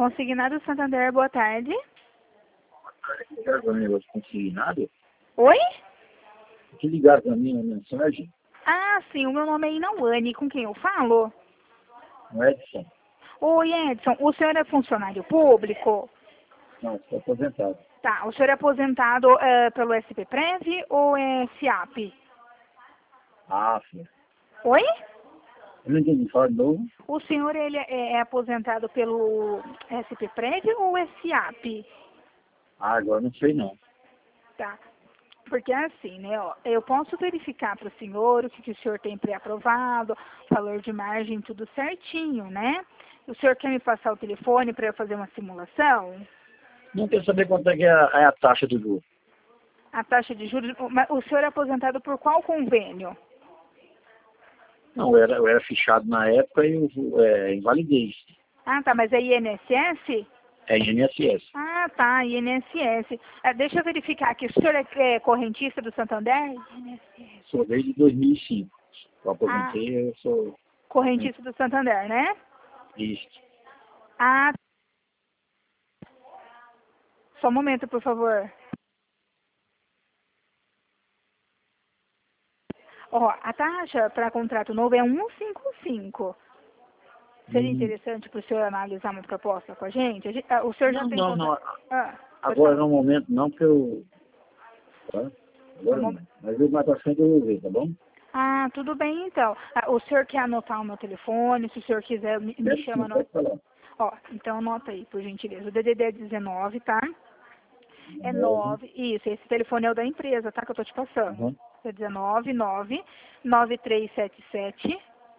Consignado Santander, boa tarde. Ligaram para mim negócio consignado? Oi? Que ligaram para mim uma mensagem? Ah, sim, o meu nome é Inauane, com quem eu falo? No Edson? Oi, Edson, o senhor é funcionário público? Não, estou aposentado. Tá, o senhor é aposentado pelo SPPREV ou é FIAP? Ah, filho. Oi? Eu não entendi, fala de novo. O senhor ele é aposentado pelo SPPREV ou é FIAP? Ah, agora não sei não. Tá. Porque é assim, né, ó, eu posso verificar para o senhor o que o senhor tem pré-aprovado, valor de margem, tudo certinho, né? O senhor quer me passar o telefone para eu fazer uma simulação? Não quero saber quanto é que é a taxa do juro. A taxa de juros, o senhor é aposentado por qual convênio? Não, eu era fichado na época e invalidez. Ah, tá, mas é INSS? É INSS. Ah, tá, INSS. Deixa eu verificar aqui, o senhor é correntista do Santander? INSS. Sou desde 2005. Eu Ah, aposentei, eu sou correntista do Santander, né? isto. Ah, só um momento, por favor. Ó, a taxa para contrato novo é 1,55. Seria interessante para o senhor analisar uma proposta com a gente? O senhor já Não, tem não, contrato? não. Ah, pode Agora falar. no momento não, porque eu. Tá? No Agora mom- não. Mas eu mais pra frente eu vou ver, tá bom? Ah, tudo bem então. O senhor quer anotar o meu telefone? Se o senhor quiser, me Quero chama sim, no... pode falar. Ó, então anota aí, por gentileza. O DDD é 19, tá? É 9, 9. Isso, esse telefone é o da empresa, tá? Que eu tô te passando. uhum, É 19 9 9377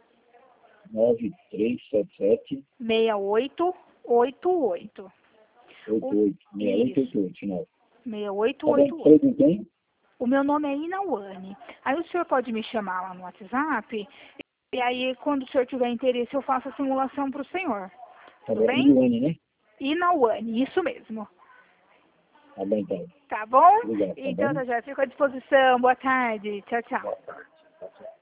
9377 6888. O, 88 isso, 6888 final. Tá bom? 6888. Falei com quem? O meu nome é Inauane. Aí o senhor pode me chamar lá no WhatsApp, e aí quando o senhor tiver interesse eu faço a simulação para o senhor. Tá Tudo bom. bem? Iliane, né? Inauane, isso mesmo. Tá bom, então. Tá bom? Obrigado, tá Então, bom? tá já, fico à disposição. Boa tarde. Tchau, tchau. Boa tarde. Tá certo.